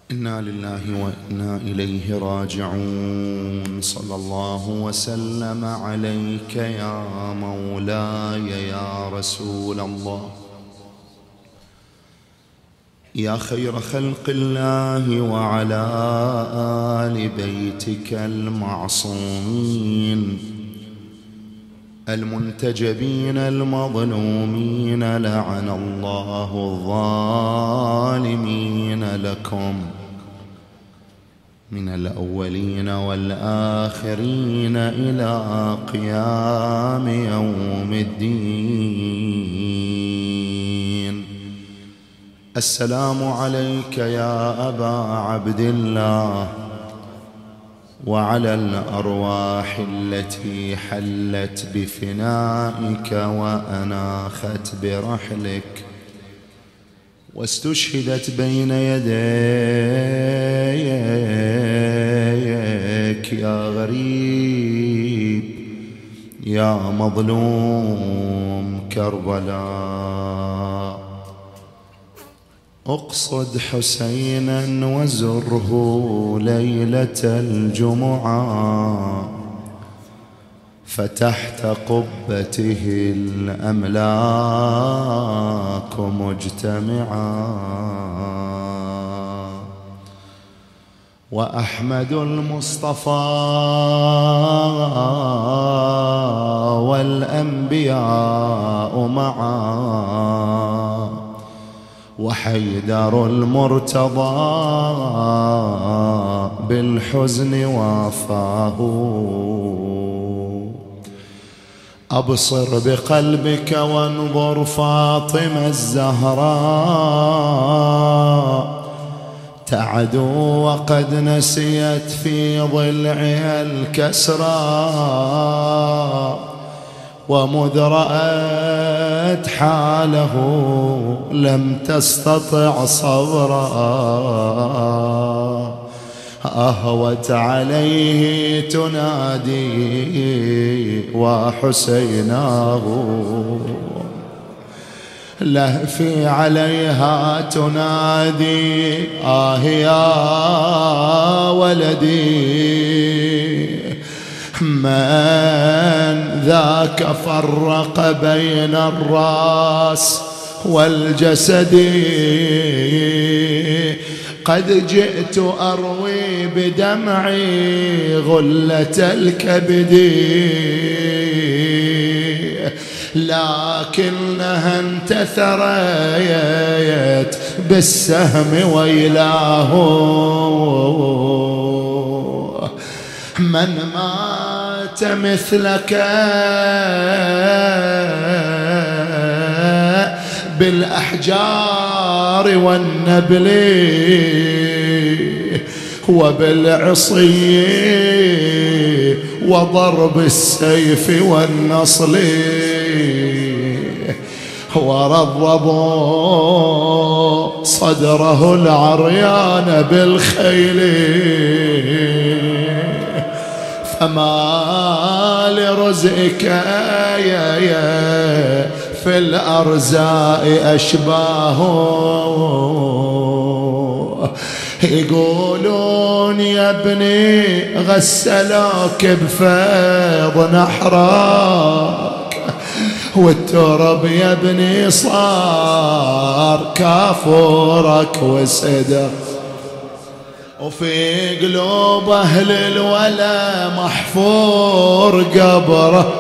إنا لله وإنا إليه راجعون. صلى الله وسلم عليك يا مولاي يا رسول الله، يا خير خلق الله، وعلى آل بيتك المعصومين المنتجبين المظلومين، لعن الله الظالمين لكم من الأولين والآخرين إلى قيام يوم الدين. السلام عليك يا أبا عبد الله، وعلى الأرواح التي حلت بفنائك وأناخت برحلك واستشهدت بين يديك يا غريب يا مظلوم كربلاء. اقصد حسينا وزره ليلة الجمعة، فتحت قبته الأملاك مجتمعا، وأحمد المصطفى والأنبياء معا، وحيدر المرتضى بالحزن وافاه. أبصر بقلبك وانظر فاطمة الزهراء تعدو وقد نسيت في ضلعها الكسرى، ومذ رأت حاله لم تستطع صبرا، أهوت عليه تنادي وحسيناه، لهفي عليها تنادي يا ولدي، من ذاك فرق بين الراس والجسد، قد جئت أروي بدمعي غلة الكبد، لكنها انتثرت بالسهم ويلاه. من مات مثلك بالأحجار والنبل وبالعصي وضرب السيف والنصل، ورضبوا صدره العريان بالخيل، فما لرزقك في الأرزاء أشباه. يقولون يا ابني غسلوك بفيض نحرك، والترب يا ابني صار كافورك وسدك، وفي قلوب أهل الولا محفور قبره،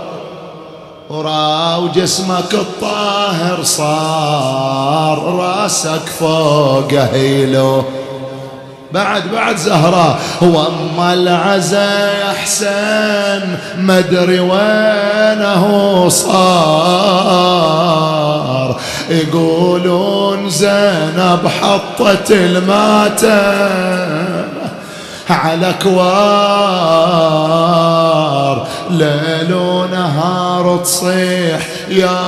وراو جسمك الطاهر صار راسك فوق هيلو. بعد زهرة وأما العزا يا حسين مدري وينه صار، يقولون زينب حطت الماتم على كوار، ليل ونهار تصيح يا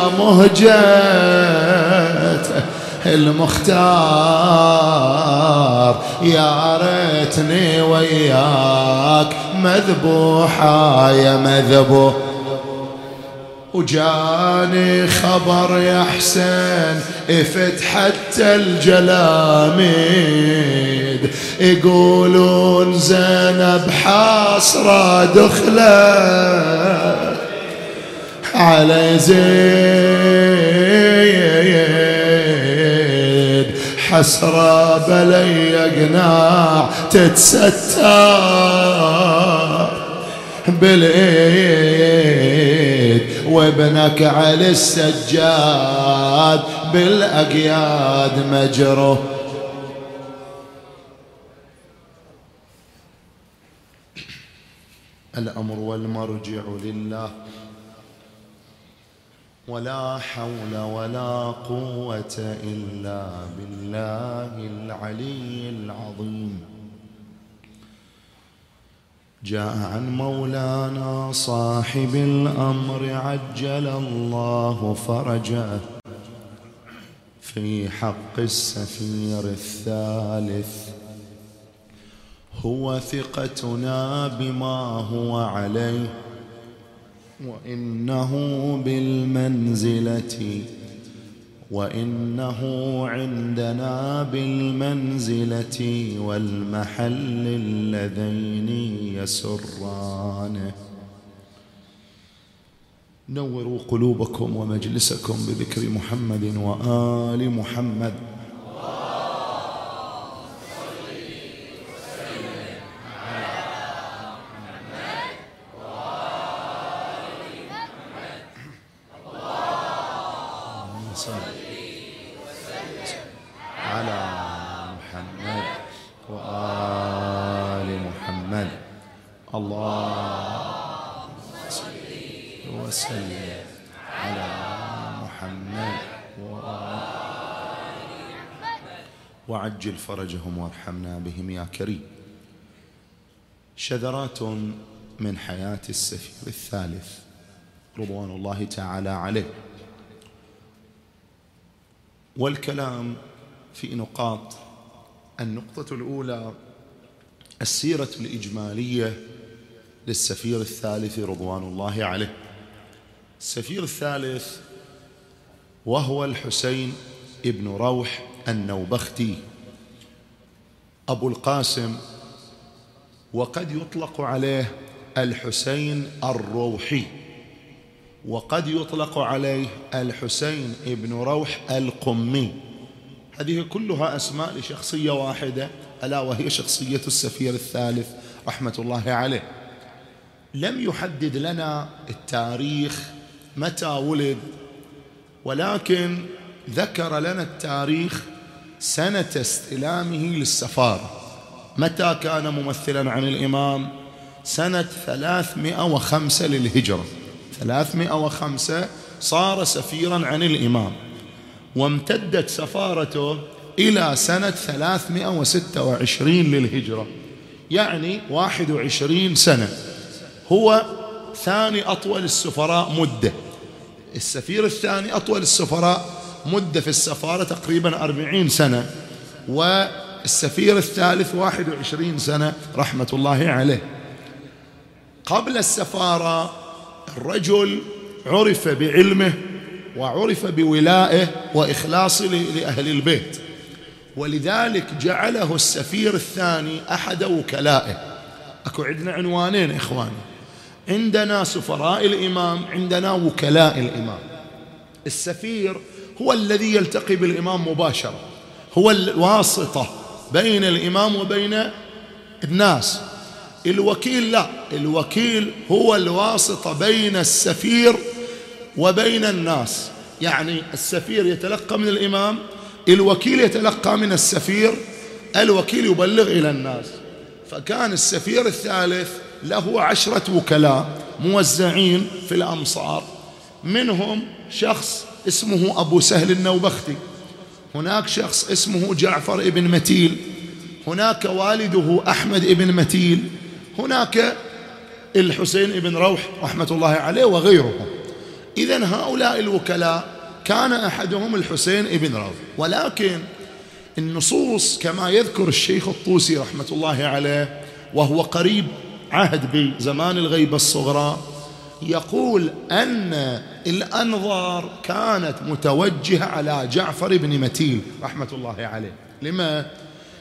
مهجة المختار، يا ريتني وياك مذبوحة يا مذبوح. وجاني خبر يا حسين فتحت الجلاميد يقولون زينب حاصرة دخلت على زيد، حسرة بلي قناع تتستر بالايد، وابنك على السجاد بالاقياد مجروح. الامر والمرجع لله، ولا حول ولا قوة إلا بالله العلي العظيم. جاء عن مولانا صاحب الأمر عجل الله فرجه في حق السفير الثالث، هو ثقتنا بما هو عليه، وإنه عندنا بالمنزلة والمحل اللذين يسرانه. نوروا قلوبكم ومجلسكم بذكر محمد وآل محمد. على محمد وآل محمد. اللهم صل وسلم على محمد وعجل فرجهم وارحمنا بهم يا كريم. شذرات من حياة السفير الثالث رضوان الله تعالى عليه، والكلام في نقاط. النقطة الأولى السيرة الإجمالية للسفير الثالث رضوان الله عليه. السفير الثالث وهو الحسين ابن روح النوبختي أبو القاسم، وقد يطلق عليه الحسين الروحي، وقد يطلق عليه الحسين ابن روح القمي. هذه كلها أسماء لشخصية واحدة، ألا وهي شخصية السفير الثالث رحمة الله عليه. لم يحدد لنا التاريخ متى ولد، ولكن ذكر لنا التاريخ سنة استلامه للسفارة. متى كان ممثلا عن الإمام؟ سنة 305 للهجرة، 305 صار سفيرا عن الإمام، وامتدت سفارته إلى سنة 326 للهجرة، يعني 21 سنة. هو ثاني أطول السفراء مدة. السفير الثاني أطول السفراء مدة في السفارة تقريبا 40 سنة، والسفير الثالث 21 سنة رحمة الله عليه. قبل السفارة الرجل عرف بعلمه وعرف بولائه وإخلاصه لأهل البيت، ولذلك جعله السفير الثاني أحد وكلائه. أكو عندنا عنوانين إخواني، عندنا سفراء الإمام، عندنا وكلاء الإمام. السفير هو الذي يلتقي بالإمام مباشرة، هو الواسطة بين الإمام وبين الناس. الوكيل لا، الوكيل هو الواسطة بين السفير وبين الناس. يعني السفير يتلقى من الإمام، الوكيل يتلقى من السفير، الوكيل يبلغ إلى الناس. فكان السفير الثالث له 10 وكلاء موزعين في الأمصار، منهم شخص اسمه أبو سهل النوبختي، هناك شخص اسمه جعفر ابن متيل، هناك والده أحمد ابن متيل، هناك الحسين ابن روح رحمة الله عليه وغيرهم. إذن هؤلاء الوكلاء كان أحدهم الحسين ابن روح. ولكن النصوص كما يذكر الشيخ الطوسي رحمة الله عليه، وهو قريب عهد بزمان الغيبة الصغرى، يقول أن الأنظار كانت متوجهة على جعفر بن متيل رحمة الله عليه. لما؟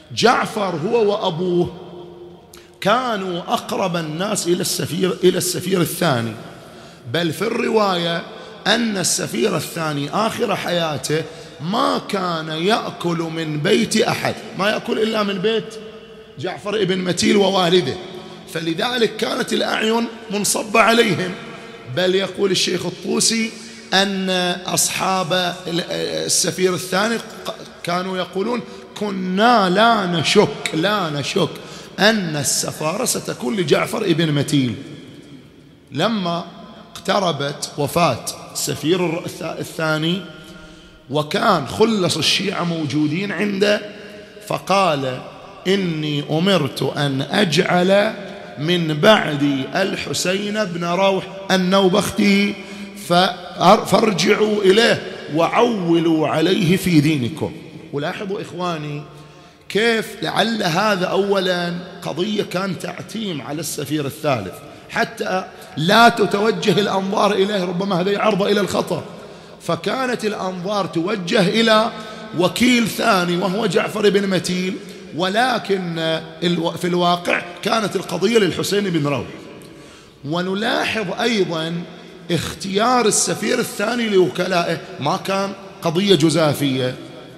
جعفر هو وأبوه كانوا أقرب الناس إلى السفير الثاني، بل في الرواية أن السفير الثاني آخر حياته ما كان يأكل من بيت أحد، ما يأكل إلا من بيت جعفر ابن متيل ووالده، فلذلك كانت الأعين منصبة عليهم. بل يقول الشيخ الطوسي أن أصحاب السفير الثاني كانوا يقولون كنا لا نشك أن السفارة ستكون لجعفر ابن متيل. لما اقتربت وفاة السفير الثاني وكان خلص الشيعة موجودين عنده، فقال إني أمرت أن أجعل من بعدي الحسين بن روح النوبختي فارجعوا إليه وعولوا عليه في دينكم. ولاحظوا إخواني كيف لعل هذا أولا قضية كان تعتيم على السفير الثالث حتى لا تتوجه الأنظار إليه، ربما هذا يعرض إلى الخطأ، فكانت الأنظار توجه إلى وكيل ثاني وهو جعفر بن متيل، ولكن في الواقع كانت القضية للحسين بن روح. ونلاحظ أيضا اختيار السفير الثاني لوكلائه ما كان قضية جزافية،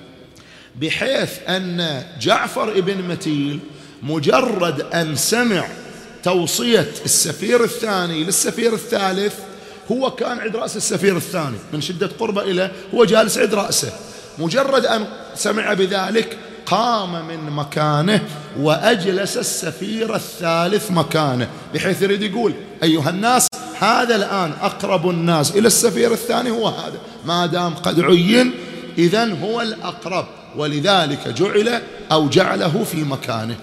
بحيث أن جعفر بن متيل مجرد أن سمع توصية السفير الثاني للسفير الثالث، هو كان عند رأس السفير الثاني من شدة قربه إليه، هو جالس عند رأسه، مجرد أن سمع بذلك قام من مكانه وأجلس السفير الثالث مكانه، بحيث يريد يقول أيها الناس هذا الآن أقرب الناس إلى السفير الثاني هو هذا، ما دام قد عين إذن هو الأقرب، ولذلك جعله في مكانه.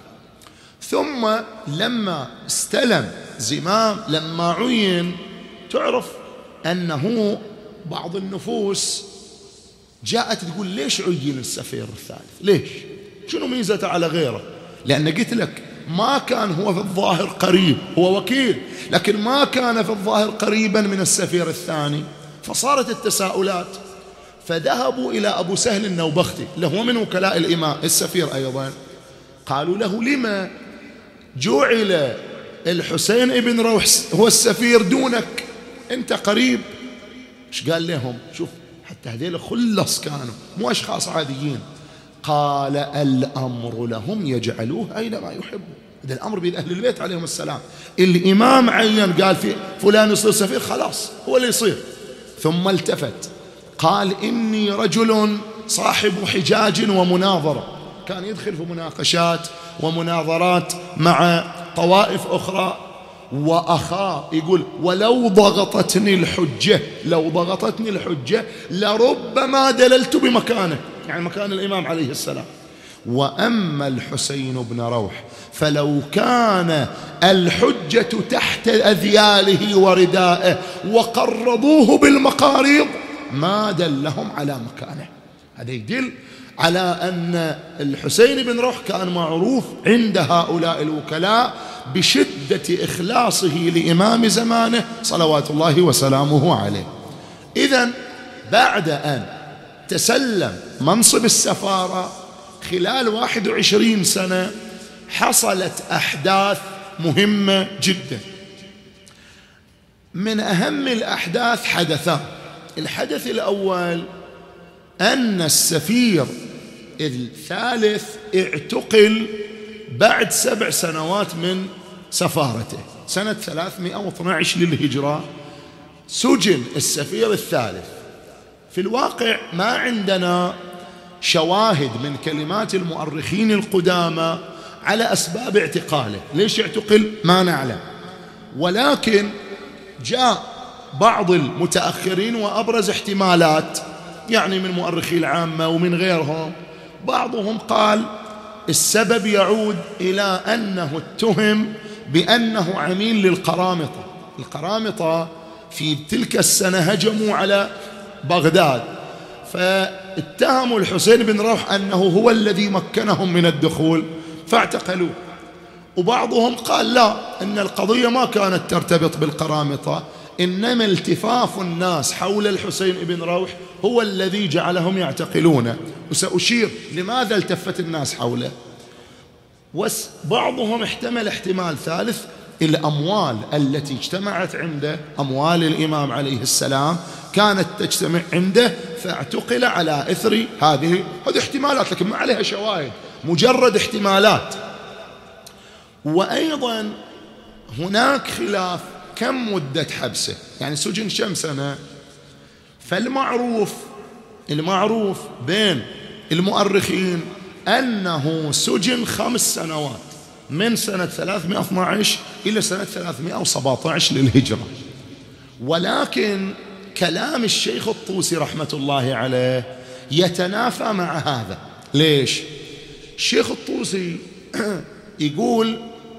ثم لما استلم زمام، لما عين، تعرف أنه بعض النفوس جاءت تقول ليش عين السفير الثالث؟ ليش؟ شنو ميزته على غيره؟ لأن قلت لك ما كان هو في الظاهر قريب، هو وكيل لكن ما كان في الظاهر قريبا من السفير الثاني، فصارت التساؤلات. فذهبوا إلى أبو سهل النوبختي اللي هو من وكلاء الإمام السفير أيضا، قالوا له لما جعل الحسين ابن روح هو السفير دونك، أنت قريب؟ ايش قال لهم؟ شوف حتى هذيل خلص كانوا مو أشخاص عاديين. قال الأمر لهم يجعلوه أينما يحبوا، هذا الأمر بيد أهل البيت عليهم السلام، الإمام عين قال في فلان يصير سفير خلاص هو اللي يصير. ثم التفت قال إني رجل صاحب حجاج ومناظرة، كان يدخل في مناقشات ومناظرات مع طوائف أخرى، وأخاه يقول ولو ضغطتني الحجة لربما دللت بمكانه، يعني مكان الإمام عليه السلام. وأما الحسين بن روح فلو كان الحجة تحت أذياله وردائه وقرضوه بالمقاريض ما دلهم على مكانه. هذا يدل على أن الحسين بن روح كان معروف عند هؤلاء الوكلاء بشدة إخلاصه لإمام زمانه صلوات الله وسلامه عليه. إذن بعد أن تسلم منصب السفارة خلال 21 سنة حصلت أحداث مهمة جدا. من أهم الأحداث حدثان. الحدث الأول أن السفير الثالث اعتقل بعد 7 سنوات من سفارته، سنة 312 للهجرة سجن السفير الثالث. في الواقع ما عندنا شواهد من كلمات المؤرخين القدامى على أسباب اعتقاله، ليش يعتقل ما نعلم، ولكن جاء بعض المتأخرين وأبرز احتمالات يعني من مؤرخي العامة ومن غيرهم، بعضهم قال السبب يعود إلى أنه اتهم بأنه عميل للقرامطة. القرامطة في تلك السنة هجموا على بغداد، فاتهموا الحسين بن روح أنه هو الذي مكنهم من الدخول فاعتقلوه. وبعضهم قال لا، أن القضية ما كانت ترتبط بالقرامطة، إنما التفاف الناس حول الحسين بن روح هو الذي جعلهم يعتقلونه. وسأشير لماذا التفت الناس حوله. وبعضهم احتمل احتمال ثالث، الأموال التي اجتمعت عنده، أموال الإمام عليه السلام كانت تجتمع عنده فاعتقل على إثر هذه احتمالات، لكن ما عليها شواهد، مجرد احتمالات. وأيضا هناك خلاف كم مدة حبسه، يعني سجن كم سنة. فالمعروف بين المؤرخين أنه سجن 5 سنوات، من سنة 312 إلى سنة 317 للهجرة. ولكن كلام الشيخ الطوسي رحمة الله عليه يتنافى مع هذا. ليش؟ الشيخ الطوسي يقول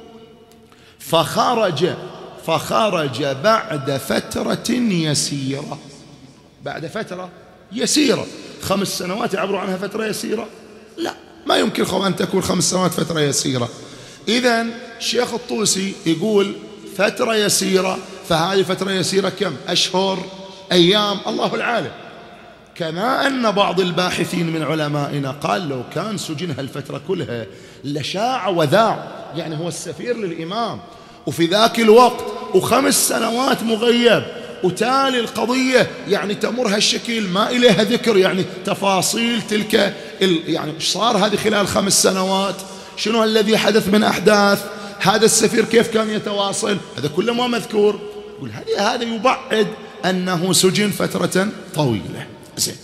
فخرج بعد فترة يسيرة. بعد فترة يسيرة، 5 سنوات يعبروا عنها فترة يسيرة؟ لا، ما يمكن أن تكون 5 سنوات فترة يسيرة. إذن الشيخ الطوسي يقول فترة يسيرة، فهذه فترة يسيرة كم؟ أشهر، أيام، الله العالم. كما أن بعض الباحثين من علمائنا قال لو كان سجن هالفترة كلها لشاع وذاع، يعني هو السفير للإمام وفي ذاك الوقت و5 سنوات مغيب، وتالي القضية يعني تمر هالشكل ما إليها ذكر، يعني تفاصيل تلك يعني إيش صار هذه خلال 5 سنوات، شنو الذي حدث من أحداث، هذا السفير كيف كان يتواصل، هذا كله ما مذكور. يقول هذا يبعد أنه سجن فترة طويلة. زين،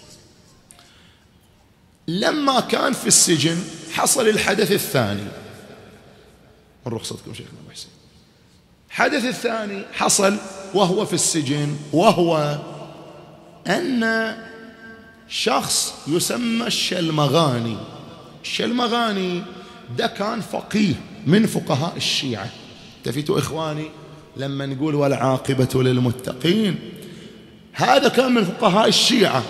لما كان في السجن حصل الحدث الثاني، من رخصتكم شيخنا أبو حسين. الحدث الثاني حصل وهو في السجن، وهو أن شخص يسمى الشلمغاني. الشلمغاني ده كان فقيه من فقهاء الشيعة. تفيتوا إخواني لما نقول والعاقبة للمتقين، هذا كان من فقهاء الشيعة.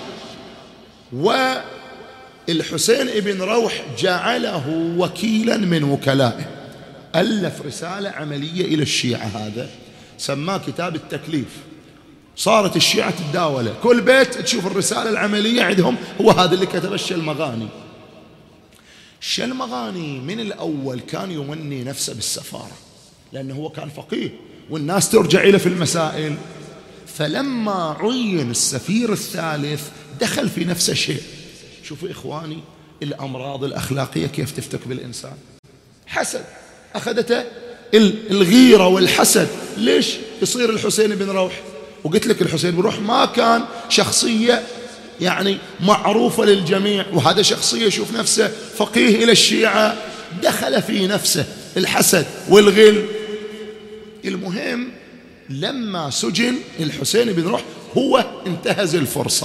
والحسين ابن روح جعله وكيلا من وكلائه، ألف رسالة عملية إلى الشيعة، هذا سماه كتاب التكليف. صارت الشيعة تتداوله، كل بيت تشوف الرسالة العملية عندهم، هو هذا اللي كتبه الشلمغاني. الشلمغاني من الأول كان يمني نفسه بالسفارة، لأنه هو كان فقيه والناس ترجع إليه في المسائل. فلما عين السفير الثالث دخل في نفس الشيء. شوفوا إخواني الأمراض الأخلاقية كيف تفتك بالإنسان. حسد أخذته، الغيرة والحسد. ليش يصير الحسين بن روح؟ وقلت لك الحسين بن روح ما كان شخصية يعني معروفة للجميع، وهذا شخصية يشوف نفسه فقيه إلى الشيعة، دخل في نفسه الحسد والغل. المهم لما سجن الحسين بن روح هو انتهز الفرصة،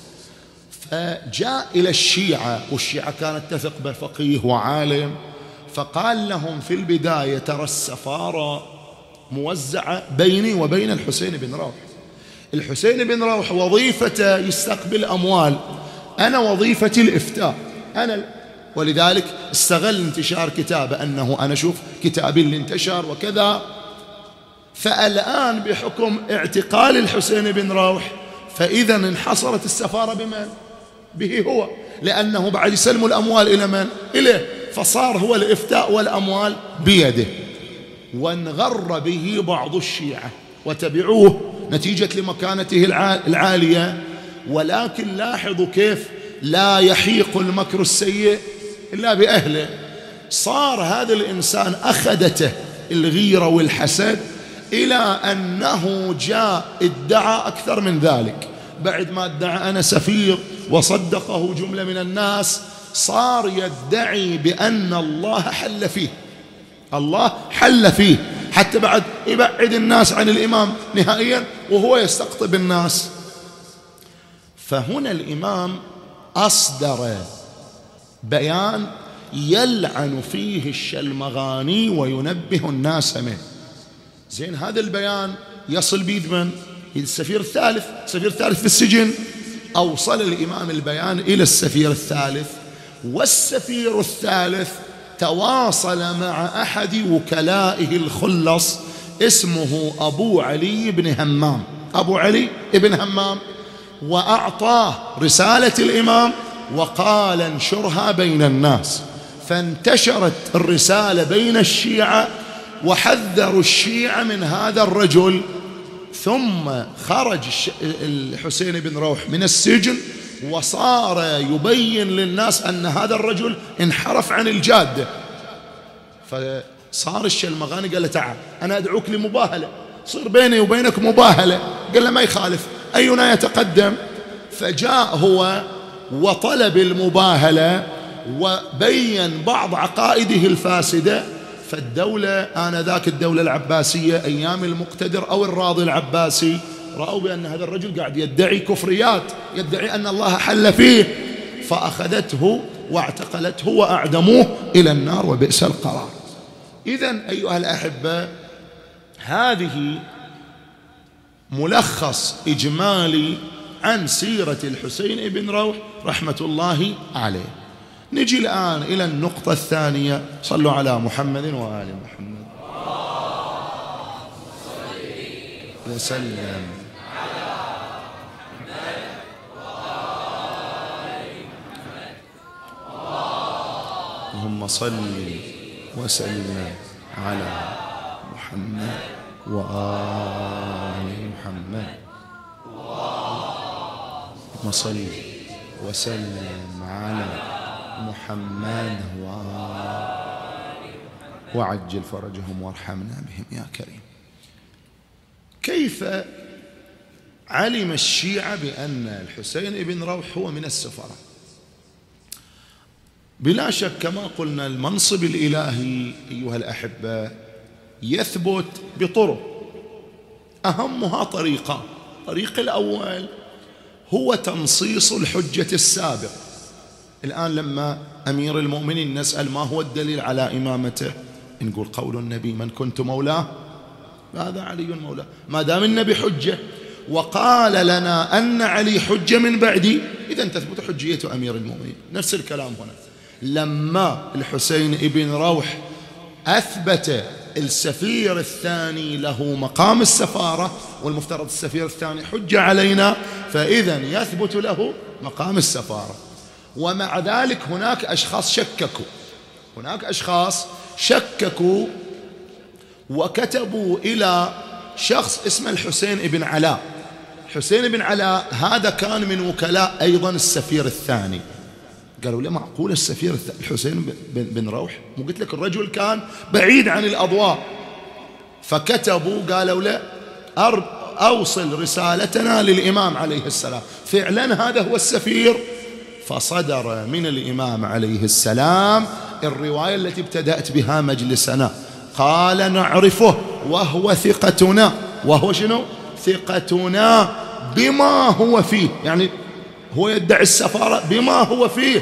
فجاء إلى الشيعة، والشيعة كانت تثق بفقيه وعالم، فقال لهم في البداية ترى السفارة موزعة بيني وبين الحسين بن روح. الحسين بن روح وظيفته يستقبل أموال، أنا وظيفتي الإفتاء، ولذلك استغل انتشار كتابه أنه أنا شوف كتابي اللي انتشر وكذا. فالآن بحكم اعتقال الحسين بن روح فإذا انحصرت السفارة بمن؟ به هو، لأنه بعد يسلموا الأموال إلى من؟ إليه، فصار هو الإفتاء والأموال بيده. وانغر به بعض الشيعة وتبعوه نتيجة لمكانته العالية. ولكن لاحظوا كيف لا يحيق المكر السيء إلا بأهله. صار هذا الإنسان أخذته الغيرة والحسد إلى أنه جاء ادعى أكثر من ذلك. بعد ما ادعى أنا سفير وصدقه جملة من الناس، صار يدعي بأن الله حل فيه، الله حل فيه، حتى بعد يبعد الناس عن الإمام نهائيا وهو يستقطب الناس. فهنا الإمام أصدر بيان يلعن فيه الشلمغاني وينبه الناس منه. زين، هذا البيان يصل بيد من؟ السفير الثالث. السفير الثالث في السجن، أوصل الإمام البيان إلى السفير الثالث، والسفير الثالث تواصل مع أحد وكلائه الخلص اسمه أبو علي بن همام، أبو علي بن همام، وأعطاه رسالة الإمام وقال انشرها بين الناس، فانتشرت الرسالة بين الشيعة وحذروا الشيعة من هذا الرجل. ثم خرج الحسين بن روح من السجن وصار يبين للناس أن هذا الرجل انحرف عن الجادة، فصار الشلمغاني قال له تعال أنا أدعوك لمباهلة، صير بيني وبينك مباهلة. قال له ما يخالف، أينا يتقدم؟ فجاء هو وطلب المباهلة وبين بعض عقائده الفاسدة. فالدولة آنذاك الدولة العباسية أيام المقتدر أو الراضي العباسي رأوا بأن هذا الرجل قاعد يدعي كفريات، يدعي أن الله حل فيه، فأخذته واعتقلته وأعدموه إلى النار وبئس القرار. إذن أيها الأحبة، هذه ملخص إجمالي عن سيرة الحسين بن روح رحمة الله عليه. نجي الآن إلى النقطة الثانية. صلوا على محمد وآل محمد وسلم. اللهم صل وسلم على محمد وآل محمد. اللهم صل وسلم على محمد وعجل فرجهم وارحمنا بهم يا كريم. كيف علم الشيعة بأن الحسين بن روح هو من السفراء؟ بلا شك كما قلنا المنصب الإلهي أيها الأحبة يثبت بطرق، أهمها طريقة. الطريق الأول هو تنصيص الحجة السابق. الآن لما أمير المؤمنين نسأل ما هو الدليل على إمامته، نقول قول النبي من كنت مولاه هذا علي مولاه. ما دام النبي حجة وقال لنا أن علي حجة من بعدي، إذن تثبت حجية أمير المؤمنين. نفس الكلام هنا، لما الحسين ابن روح أثبت السفير الثاني له مقام السفارة، والمفترض السفير الثاني حجة علينا، فإذن يثبت له مقام السفارة. ومع ذلك هناك أشخاص شككوا وكتبوا إلى شخص اسمه الحسين بن علاء. الحسين بن علاء هذا كان من وكلاء أيضا السفير الثاني. قالوا لا معقول السفير الحسين بن روح، مو قلت لك الرجل كان بعيد عن الأضواء. فكتبوا قالوا لا أوصل رسالتنا للإمام عليه السلام، فعلا هذا هو السفير. فصدر من الإمام عليه السلام الرواية التي ابتدأت بها مجلسنا، قال نعرفه وهو ثقتنا. وهو شنو؟ ثقتنا بما هو فيه، يعني هو يدعي السفارة بما هو فيه،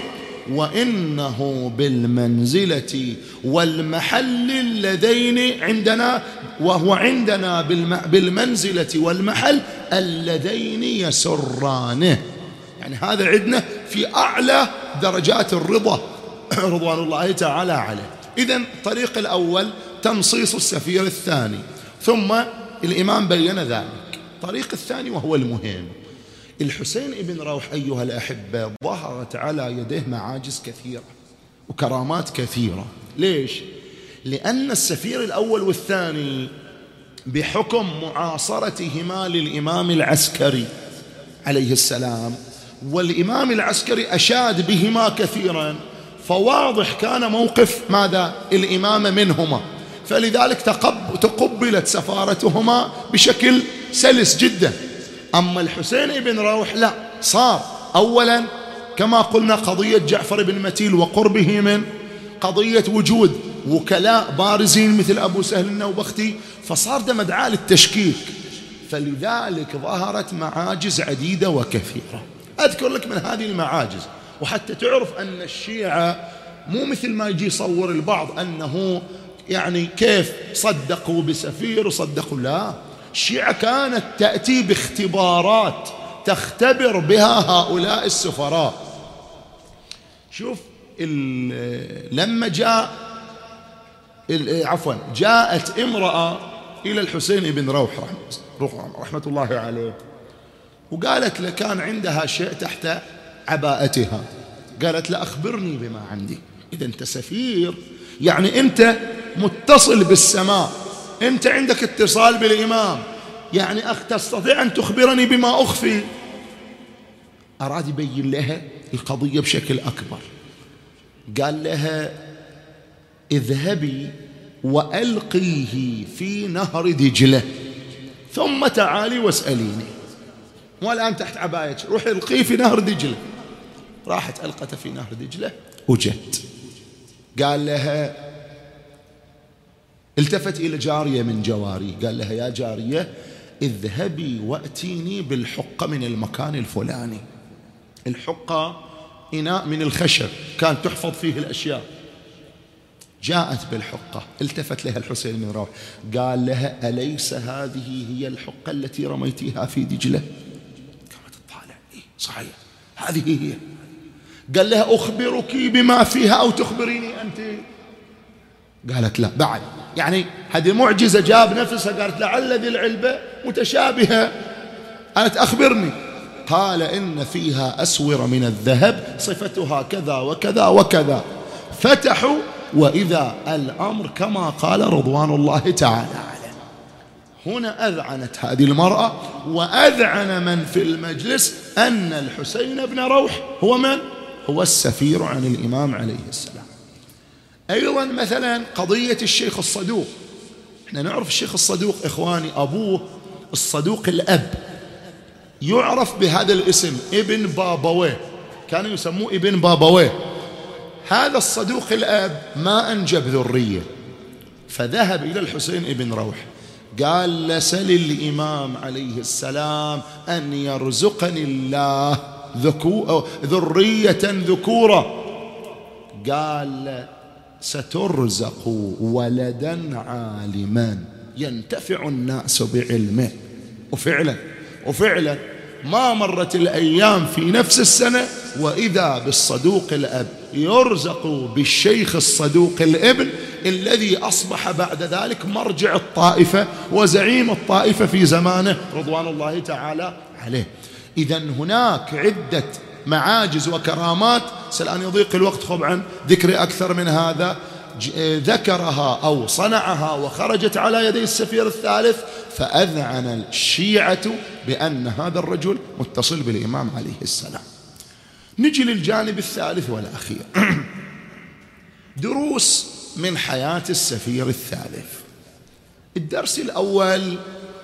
وإنه بالمنزلة والمحل اللذين عندنا، وهو عندنا بالمنزلة والمحل اللذين يسرانه. يعني هذا عندنا في أعلى درجات الرضا رضوان الله تعالى عليه. إذن الطريق الأول تنصيص السفير الثاني، ثم الإمام بين ذلك. الطريق الثاني وهو المهم، الحسين بن روح أيها الأحبة ظهرت على يديه معاجز كثيرة وكرامات كثيرة. ليش؟ لأن السفير الأول والثاني بحكم معاصرتهما للإمام العسكري عليه السلام، والإمام العسكري أشاد بهما كثيرا، فواضح كان موقف ماذا؟ الإمامة منهما، فلذلك تقبلت سفارتهما بشكل سلس جدا. أما الحسين بن روح لا، صار أولا كما قلنا قضية جعفر بن متيل وقربه من قضية وجود وكلاء بارزين مثل أبو سهل النوبختي، فصار ده مدعاة للتشكيك، فلذلك ظهرت معاجز عديدة وكثيرة. أذكر لك من هذه المعاجز، وحتى تعرف أن الشيعة مو مثل ما يجي يصور البعض أنه يعني كيف صدقوا بسفير وصدقوا، لا، الشيعة كانت تأتي باختبارات تختبر بها هؤلاء السفراء. شوف لما جاءت امرأة إلى الحسين بن روح رحمة الله عليه، وقالت له كان عندها شيء تحت عباءتها، قالت له أخبرني بما عندي. إذا أنت سفير، يعني أنت متصل بالسماء، أنت عندك اتصال بالإمام، يعني تستطيع أن تخبرني بما أخفي. أراد يبين لها القضية بشكل أكبر، قال لها اذهبي وألقيه في نهر دجلة ثم تعالي واسأليني، والآن تحت عبايتك، روحي القيه في نهر دجلة. راحت ألقته في نهر دجلة وجت. قال لها، التفت إلى جارية من جواري، قال لها يا جارية اذهبي وأتيني بالحقة من المكان الفلاني. الحقة إناء من الخشب كان تحفظ فيه الأشياء. جاءت بالحقة، التفت لها الحسين بن روح قال لها أليس هذه هي الحقة التي رميتيها في دجلة؟ قامت تطالع، صحيح هذه هي. قال لها أخبرك بما فيها أو تخبريني أنت؟ قالت لا بعد، يعني هذه معجزة، جاب نفسها، قالت لعل ذي العلبة متشابهة، قالت أخبرني. قال إن فيها أسور من الذهب صفتها كذا وكذا وكذا. فتحوا وإذا الأمر كما قال رضوان الله تعالى عليه. هنا أذعنت هذه المرأة وأذعن من في المجلس أن الحسين بن روح هو من؟ هو السفير عن الإمام عليه السلام. أيضا مثلا قضية الشيخ الصدوق، احنا نعرف الشيخ الصدوق إخواني أبوه الصدوق الأب يعرف بهذا الاسم ابن بابويه، كانوا يسموه ابن بابويه. هذا الصدوق الأب ما أنجب ذرية، فذهب إلى الحسين بن روح قال لسل الإمام عليه السلام أن يرزقني الله ذرية ذكورة. قال سترزق ولدا عالما ينتفع الناس بعلمه. وفعلا ما مرت الأيام في نفس السنة وإذا بالصدوق الأب يرزق بالشيخ الصدوق الابن الذي أصبح بعد ذلك مرجع الطائفة وزعيم الطائفة في زمانه رضوان الله تعالى عليه. إذن هناك عدة معاجز وكرامات، سلأن يضيق الوقت طبعا ذكر أكثر من هذا، ذكرها أو صنعها وخرجت على يدي السفير الثالث، فأذعن الشيعة بأن هذا الرجل متصل بالإمام عليه السلام. نجي للجانب الثالث والأخير، دروس من حياة السفير الثالث. الدرس الأول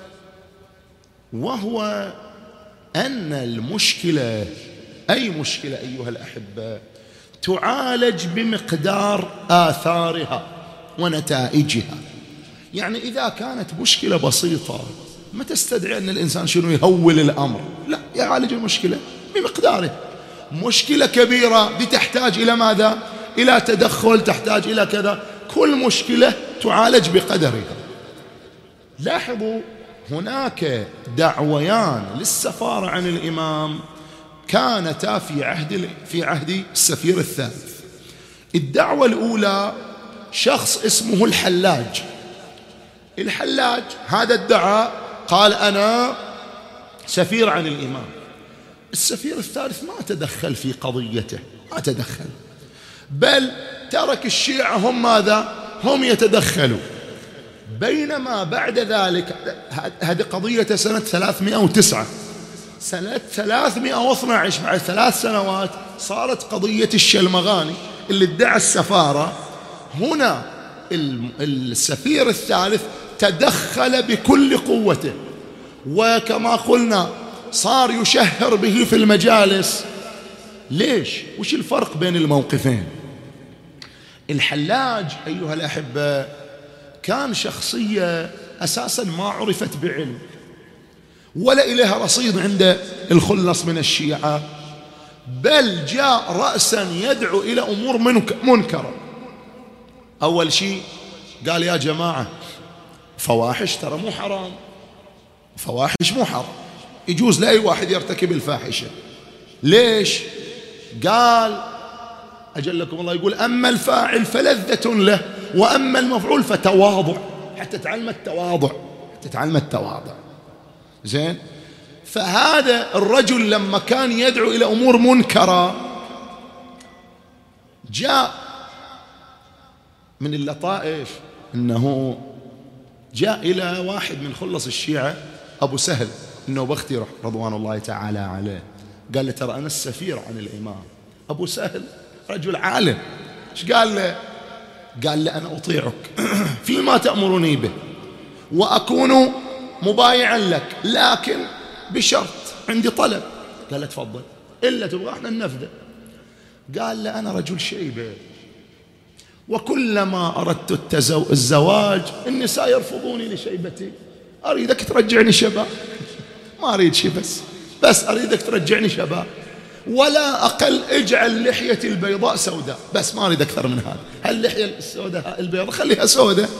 وهو أن المشكلة، أي مشكلة أيها الأحبة، تعالج بمقدار آثارها ونتائجها. يعني إذا كانت مشكلة بسيطة ما تستدعي أن الإنسان شنو يهول الأمر، لا، يعالج المشكلة بمقدارها. مشكلة كبيرة دي تحتاج إلى ماذا؟ إلى تدخل، تحتاج إلى كذا. كل مشكلة تعالج بقدرها. لاحظوا هناك دعويان للسفارة عن الإمام كانتا في عهد السفير الثالث. الدعوة الأولى شخص اسمه الحلاج. الحلاج هذا ادعى، قال أنا سفير عن الإمام. السفير الثالث ما تدخل في قضيته، ما تدخل، بل ترك الشيعة هم ماذا؟ هم يتدخلوا. بينما بعد ذلك، هذه قضية سنة 309، سنة 312 بعد 3 سنوات صارت قضية الشلمغاني اللي ادعى السفارة. هنا السفير الثالث تدخل بكل قوته، وكما قلنا صار يشهر به في المجالس. ليش؟ وش الفرق بين الموقفين؟ الحلاج أيها الأحبة كان شخصية أساسا ما عرفت بعلم ولا إليها رصيد عند الخلص من الشيعة، بل جاء رأسا يدعو إلى أمور منكرة. أول شيء قال يا جماعة فواحش ترى مو حرام، فواحش مو حرام، يجوز لأي واحد يرتكب الفاحشة. ليش؟ قال أجلكم الله يقول أما الفاعل فلذة له وأما المفعول فتواضع، حتى تعلم التواضع. تتعلم التواضع. زين. فهذا الرجل لما كان يدعو إلى أمور منكرة، جاء من اللطائف أنه جاء إلى واحد من خلص الشيعة أبو سهل النوبختي رضوان الله تعالى عليه، قال له ترى أنا السفير عن الإمام. أبو سهل رجل عالم، ايش قال له؟ قال له أنا أطيعك فيما تأمرني به وأكون مبايعا لك، لكن بشرط، عندي طلب. قال له تفضل، إلا تبغى احنا ننفذه. قال له أنا رجل شيبة، وكلما أردت الزواج النساء يرفضوني لشيبتي، أريدك ترجعني شباب، ما أريد شيء، بس أريدك ترجعني شباب، ولا أقل اجعل لحيتي البيضاء سوداء، بس ما أريد أكثر من هذا، هاللحية السوداء البيضاء خليها سوداء.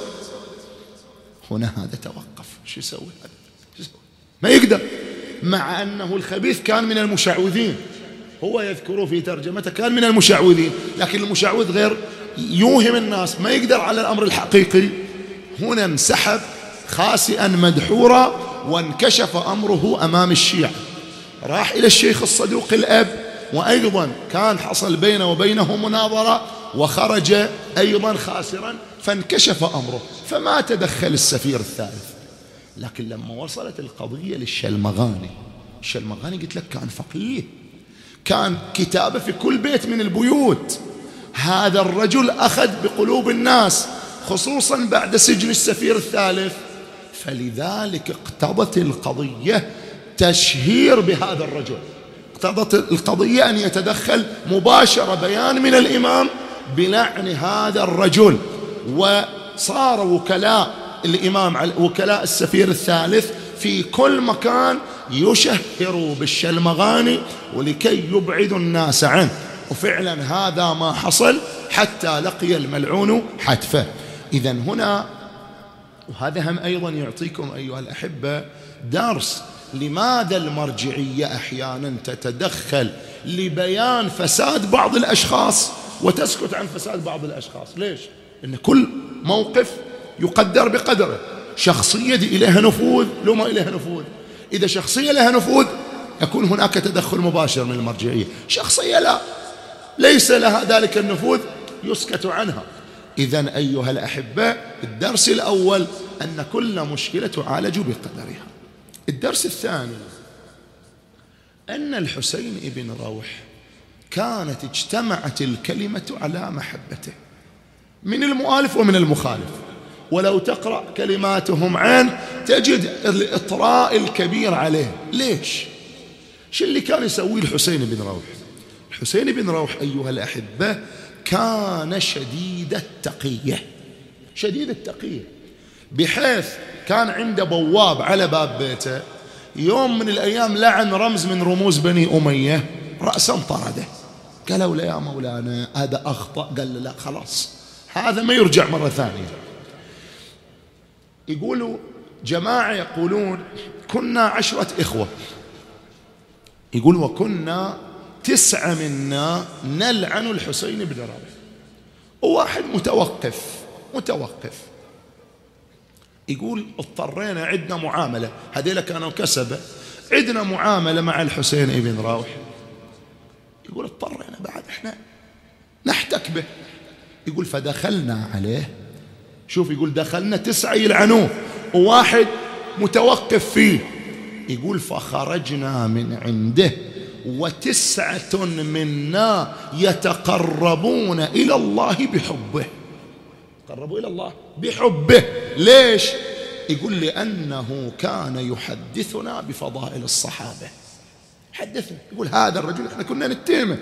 هنا هذا توقف، شو يسوي هذا؟ ما يقدر، مع أنه الخبيث كان من المشعوذين، هو يذكره في ترجمته كان من المشعوذين، لكن المشعوذ غير يوهم الناس، ما يقدر على الأمر الحقيقي. هنا انسحب خاسئا مدحورا، وانكشف أمره أمام الشيعة. راح إلى الشيخ الصدوق الأب، وأيضا كان حصل بينه وبينه مناظرة، وخرج أيضا خاسرا، فانكشف أمره، فما تدخل السفير الثالث. لكن لما وصلت القضية للشلمغاني، الشلمغاني قلت لك كان فقيه، كان كتابه في كل بيت من البيوت. هذا الرجل أخذ بقلوب الناس، خصوصا بعد سجن السفير الثالث، فلذلك اقتضت القضية تشهير بهذا الرجل، اقتضت القضية أن يتدخل مباشرة بيان من الإمام بلعن هذا الرجل. وصار وكلاء الإمام، وكلاء السفير الثالث في كل مكان يشهروا بالشلمغاني ولكي يبعدوا الناس عنه، وفعلا هذا ما حصل حتى لقي الملعون حتفه. إذن هنا، وهذا هم أيضا يعطيكم أيها الأحبة درس، لماذا المرجعية أحيانا تتدخل لبيان فساد بعض الأشخاص وتسكت عن فساد بعض الأشخاص؟ ليش؟ إن كل موقف يقدر بقدره. شخصية دي إليها نفوذ لو ما إليها نفوذ، إذا شخصية لها نفوذ يكون هناك تدخل مباشر من المرجعية، شخصية لا، ليس لها ذلك النفوذ، يسكت عنها. إذن أيها الأحبة، الدرس الأول أن كل مشكلة تعالج بقدرها. الدرس الثاني أن الحسين ابن روح كانت اجتمعت الكلمة على محبته من المؤالف ومن المخالف، ولو تقرأ كلماتهم عنه تجد الإطراء الكبير عليه. ليش؟ شو اللي كان يسويه الحسين بن روح؟ الحسين بن روح أيها الأحبة كان شديد التقية، شديد التقية، بحيث كان عنده بواب على باب بيته، يوم من الأيام لعن رمز من رموز بني أمية، رأسا طرده، قالوا له يا مولانا هذا أخطأ، قال له لا خلاص هذا ما يرجع مرة ثانية. يقولوا جماعة يقولون كنا 10 إخوة، يقول وكنا 9 منا نلعن الحسين بن روح، وواحد متوقف. يقول اضطرينا، عندنا معاملة، هذيلا كانوا كسبة، عندنا معاملة مع الحسين بن روح. يقول اضطرينا بعد احنا نحتك به. يقول فدخلنا عليه، شوف يقول دخلنا 9 يلعنوه وواحد متوقف فيه. يقول فخرجنا من عنده و9 منا يتقربون إلى الله بحبه، قربوا إلى الله بحبه. ليش؟ يقول لأنه كان يحدثنا بفضائل الصحابة، حدثنا، يقول هذا الرجل احنا كنا نتهمه.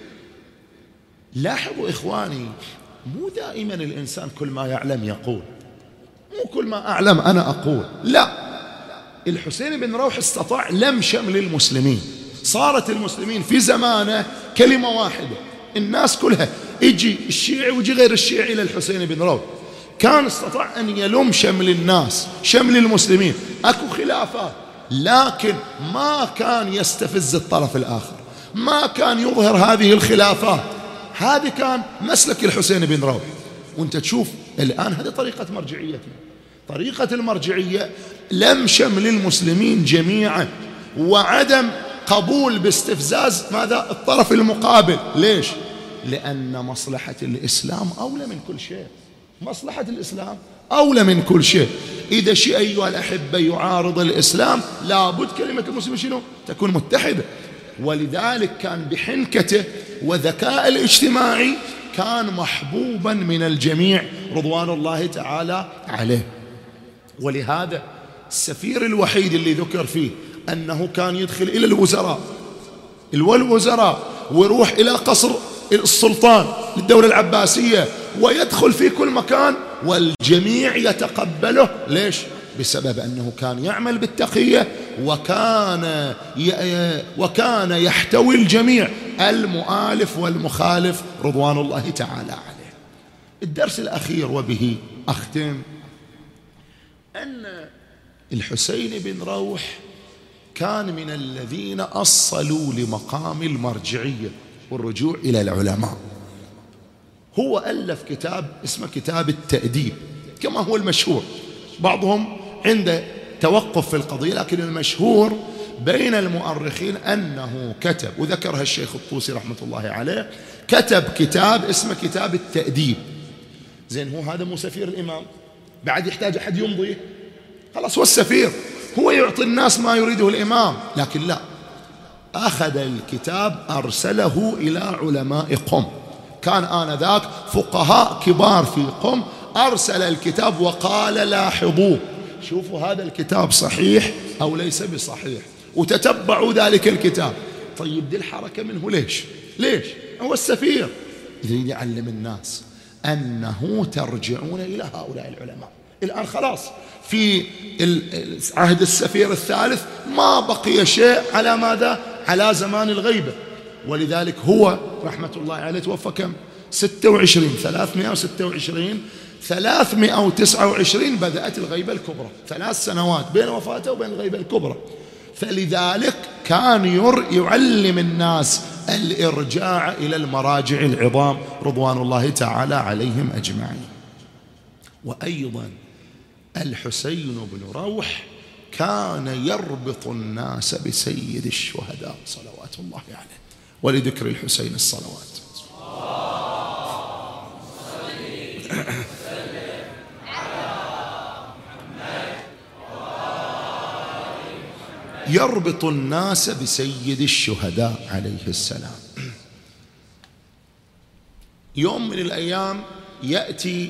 لاحظوا إخواني، مو دائما الإنسان كل ما يعلم يقول، مو كل ما أعلم أنا أقول، لا. الحسين بن روح استطاع لم شمل المسلمين، صارت المسلمين في زمانه كلمة واحدة، الناس كلها يجي الشيعي ويجي غير الشيعي إلى الحسين بن روح، كان استطاع أن يلم شمل الناس، شمل المسلمين. أكو خلافات لكن ما كان يستفز الطرف الآخر، ما كان يظهر هذه الخلافات. هذه كان مسلك الحسين بن روح. وانت تشوف الآن هذه طريقة مرجعيتنا، طريقة المرجعية لم شمل المسلمين جميعا، وعدم قبول باستفزاز ماذا؟ الطرف المقابل. ليش؟ لأن مصلحة الإسلام أولى من كل شيء. مصلحة الإسلام أولى من كل شيء. إذا شيء أيها الأحبة يعارض الإسلام لابد كلمة المسلمين شنو؟ تكون متحدة. ولذلك كان بحنكته وذكاء الاجتماعي كان محبوبا من الجميع رضوان الله تعالى عليه. ولهذا السفير الوحيد اللي ذكر فيه أنه كان يدخل إلى الوزراء ويروح إلى قصر السلطان للدولة العباسية ويدخل في كل مكان والجميع يتقبله. ليش؟ بسبب أنه كان يعمل بالتقية وكان يحتوي الجميع، المؤالف والمخالف رضوان الله تعالى عليه. الدرس الأخير وبه أختم، أن الحسين بن روح كان من الذين أصلوا لمقام المرجعية والرجوع إلى العلماء. هو ألف كتاب اسمه كتاب التأديب كما هو المشهور، بعضهم عنده توقف في القضية، لكن المشهور بين المؤرخين أنه كتب، وذكرها الشيخ الطوسي رحمة الله عليه، كتب كتاب اسمه كتاب التأديب. زين، هو هذا مو سفير الإمام؟ بعد يحتاج أحد يمضي؟ خلاص هو السفير، هو يعطي الناس ما يريده الإمام. لكن لا، أخذ الكتاب أرسله إلى علماء قم، كان آنذاك فقهاء كبار في قم، أرسل الكتاب وقال لاحظوه، شوفوا هذا الكتاب صحيح أو ليس بصحيح، وتتبعوا ذلك الكتاب. طيب دي الحركة منه ليش؟ هو السفير يريد يعلم الناس أنه ترجعون إلى هؤلاء العلماء. الآن خلاص في عهد السفير الثالث ما بقي شيء على ماذا؟ على زمان الغيبة. ولذلك هو رحمة الله عليه توفى كم؟ 329 بدأت الغيبة الكبرى، 3 سنوات بين وفاته وبين الغيبة الكبرى. فلذلك كان يعلم الناس الإرجاع إلى المراجع العظام رضوان الله تعالى عليهم أجمعين. وأيضا الحسين بن روح كان يربط الناس بسيد الشهداء صلوات الله عليه. ولذكر الحسين الصلوات. يربط الناس بسيد الشهداء عليه السلام. يوم من الأيام يأتي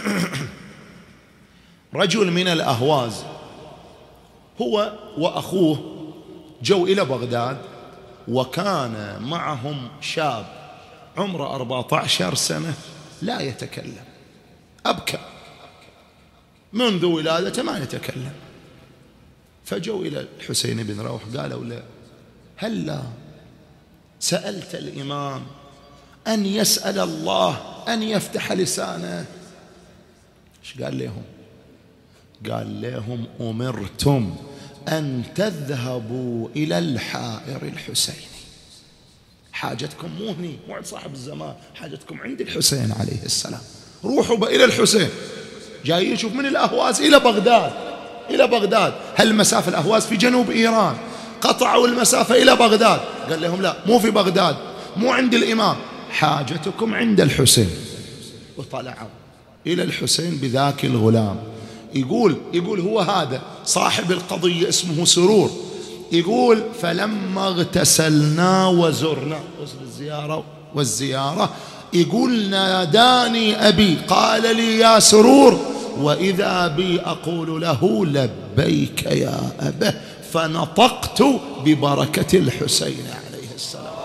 رجل من الأهواز، هو وأخوه جو إلى بغداد، وكان معهم شاب عمره 14 سنة لا يتكلم، أبكى منذ ولادته ما يتكلم. فجوا إلى الحسين بن روح قالوا له: هلا سألت الإمام أن يسأل الله أن يفتح لسانه؟ ايش قال لهم؟ قال لهم: أمرتم أن تذهبوا إلى الحائر الحسيني، حاجتكم مو هني، مو عند صاحب الزمان، حاجتكم عند الحسين عليه السلام. روحوا إلى الحسين. جاي يشوف من الأهواز إلى بغداد، هل مسافة الأهواز في جنوب إيران، قطعوا المسافة إلى بغداد. قال لهم: لا، مو في بغداد، مو عند الإمام، حاجتكم عند الحسين. وطلعوا إلى الحسين بذاك الغلام. يقول هو هذا صاحب القضية اسمه سرور، يقول: فلما اغتسلنا وزرنا، الزيارة والزيارة، يقول: ناداني أبي قال لي: يا سرور، وإذا بي أقول له: لبيك يا أبه، فنطقت ببركة الحسين عليه السلام.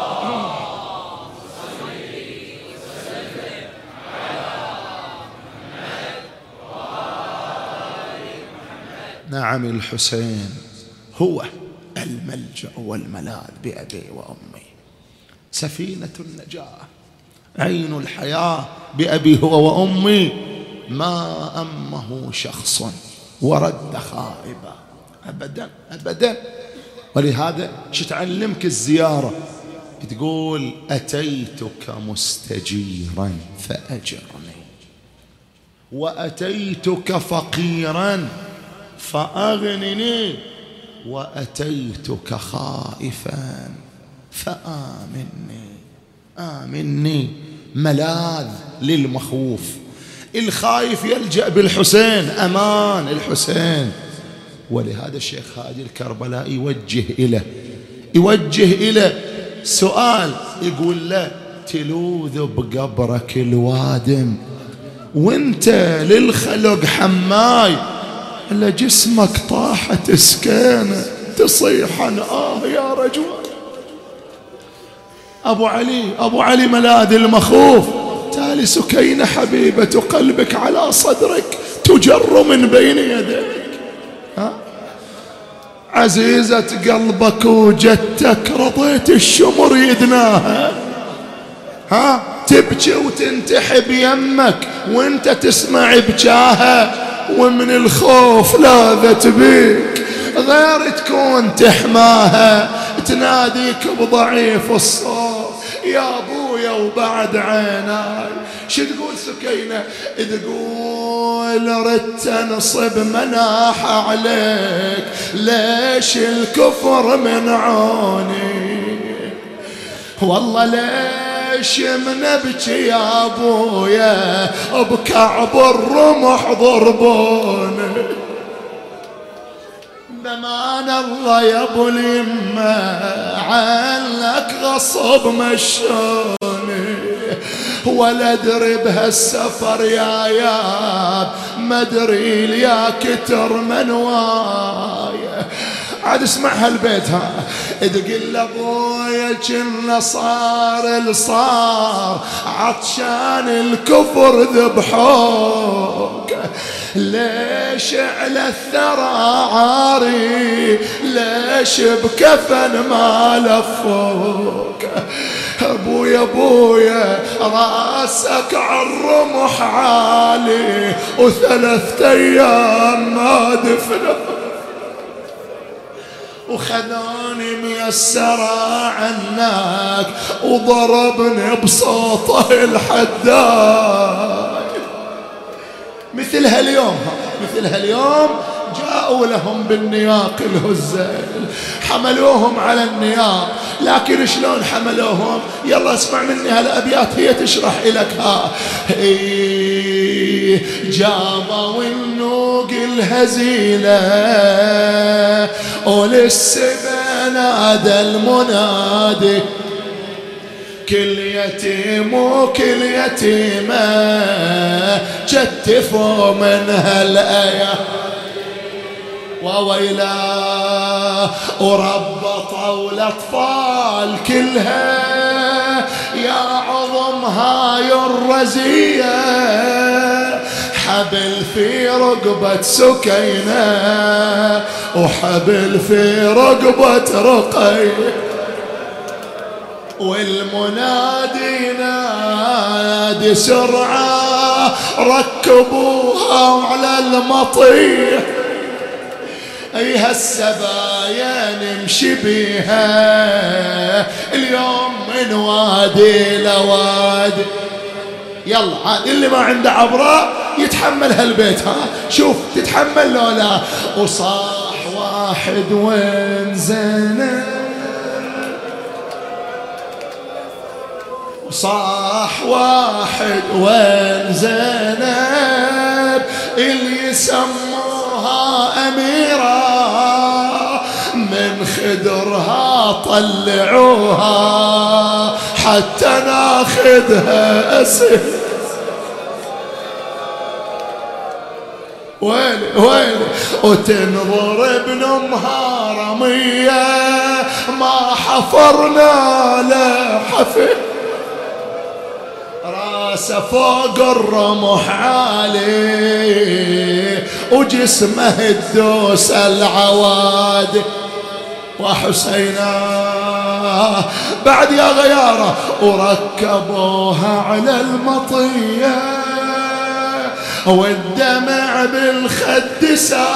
نعم، الحسين هو الملجأ والملاذ بأبي وأمي، سفينة النجاة، عين الحياة بأبي هو وأمي، ما أمه شخص ورد خائبا أبدا. ولهذا تعلمك الزيارة، تقول: أتيتك مستجيرا فأجرني، وأتيتك فقيرا فأغنني وأتيتك خائفا فآمني. آمني ملاذ للمخوف. الخايف يلجأ بالحسين، أمان الحسين. ولهذا الشيخ هادي الكربلاء يوجه إلى سؤال، يقول له تلوذ بقبرك الوادم وانت للخلق حماي، إلا جسمك طاحت سكينة تصيحا يا رجل. أبو علي ملاذ المخوف. تالي سكينة حبيبة قلبك على صدرك تجر من بين يديك، عزيزة قلبك وجدتك رضيت الشمر يدناها، تبكي وتنتحب يمك وانت تسمع بجاها، ومن الخوف لاذت بيك غير تكون تحماها، تناديك بضعيف الصوت يا ابويا وبعد عيناي. شو تقول سكينة؟ تقول ردت انصب مناحة عليك، ليش الكفر منعوني، والله ليش منبكي يا ابويا بكعب الرمح ضربوني، بمان الله يا ابو اليمه عنك غصب مشوني، ولا ادري بهالسفر يا ياب ما ادري ليا كتر منوايا. عاد اسمع هالبيت تقول لابويا كنا صار عطشان الكفر ذبحوك، ليش على الثرى عاري ليش بكفن ما لفوك، ابويا راسك عالرمح عالي و3 أيام ما دفنه، وخذوني ميسرة عنك وضربني بصوته الحداي. مثل هاليوم جاءوا لهم بالنياق الهزال، حملوهم على النياق، لكن شلون حملوهم؟ يلا اسمع مني هالأبيات هي تشرح لك. جابوا النوق الهزيلة وللسبع نادى المنادي، كل يتيم وكل يتيمة جتفوا من هالآية، وويلا وربطوا الأطفال كلها يا عظم هاي الرزية، حبل في رقبة سكينة وحبل في رقبة رقية، والمنادي نادي سرعة ركبوها على المطية، ايها السبايا نمشي بيها اليوم من وادي لوادي. يلا عاد اللي ما عنده عبرة يتحمل هالبيت. شوف تتحمل لو لا. وصاح واحد وين زينب، صاح واحد وين زينب اللي يسموها أميرة، من خدرها طلعوها حتى ناخدها أسر. ويلي وتنظر ابن مهارمية ما حفرنا له حفر، راسه فوق الرمح عالي وجسمه الدوس العواد. وحسينا بعد يا غيارة وركبوها على المطية، والدمع بالخد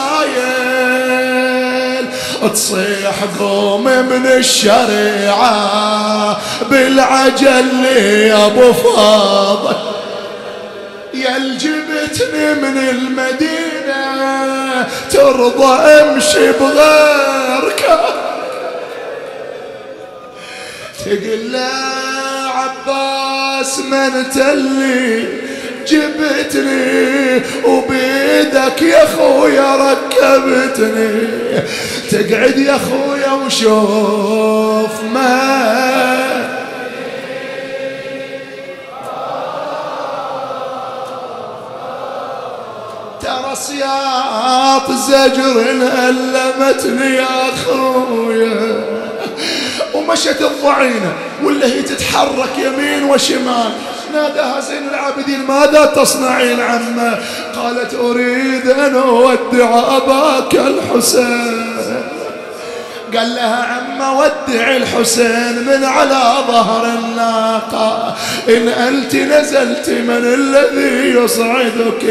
سايل، تصيح قوم من الشريعة بالعجل يا ابو فاضل، يا الجبت جبتني من المدينة ترضى امشي بغيرك؟ تقول له عباس من انت اللي جبتني وبيدك يا خويا ركبتني؟ تقعد يا خويا وشوف ما ترى سياط زجر ألمتني يا خويا. ومشت الضعينة ولا هي تتحرك يمين وشمال. ناداها زين العابدين ماذا تصنعين عمه؟ قالت أريد أن أودع أباك الحسين. قال لها عمه ودع الحسين من على ظهر الناقة، إن أنت نزلت من الذي يصعدك؟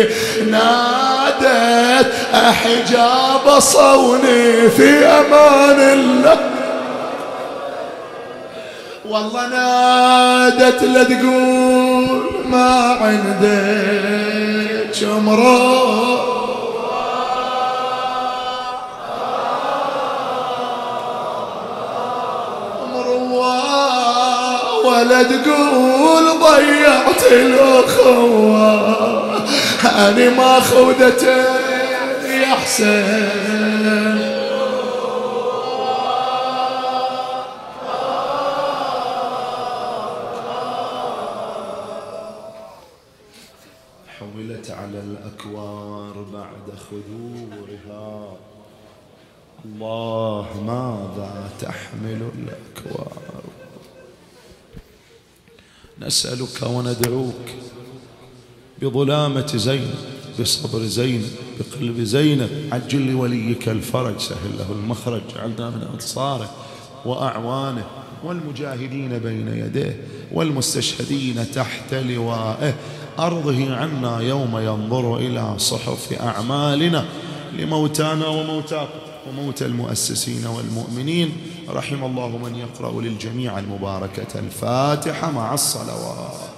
نادت أحجاب صوني في أمان الله. والله نادت لا تقول ما عندك امرأة ولا تقول ضيعت الأخوة. أنا ما خودتني يا حسين. حولت على الأكوار بعد خذورها. الله ماذا تحمل الأكوار؟ نسألك وندعوك بظلامة زينب، بصبر زينب، بقلب زينب، عجل لوليك الفرج، سهل له المخرج، جعلنا من أنصاره وأعوانه والمجاهدين بين يديه والمستشهدين تحت لوائه. أرضه عنا يوم ينظر إلى صحف أعمالنا لموتانا وموتاكم وموت المؤسسين والمؤمنين. رحم الله من يقرأ للجميع المباركة الفاتحة مع الصلوات.